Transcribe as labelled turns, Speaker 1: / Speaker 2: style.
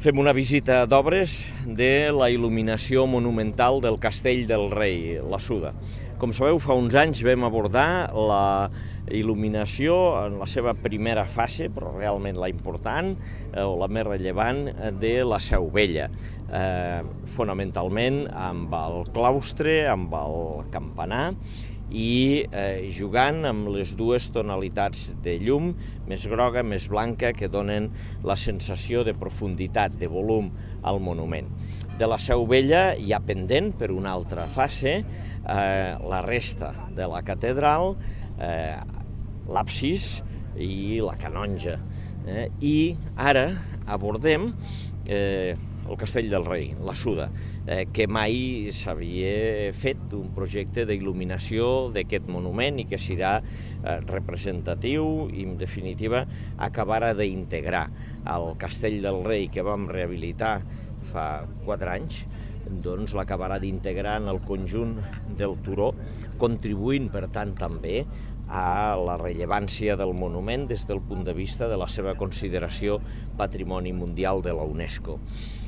Speaker 1: Fem una visita d'obres de la il·luminació monumental del Castell del Rei, la Suda. Com sabeu, fa uns anys vam abordar la il·luminació en la seva primera fase, però realment la important o la més rellevant, de la Seu Vella. Fonamentalment amb el claustre, amb el campanar, i jugant amb les dues tonalitats de llum, més groga, més blanca, que donen la sensació de profunditat, de volum al monument. De la Seu Vella hi ha pendent, per una altra fase, la resta de la catedral, l'absis i la canonja. I ara abordem el Castell del Rei, la Suda, que mai s'havia fet un projecte d'il·luminació d'aquest monument i que serà representatiu i, en definitiva, acabarà d'integrar el Castell del Rei que vam rehabilitar fa 4 anys, doncs l'acabarà d'integrar en el conjunt del turó, contribuint, per tant, també a la rellevància del monument des del punt de vista de la seva consideració Patrimoni Mundial de la UNESCO.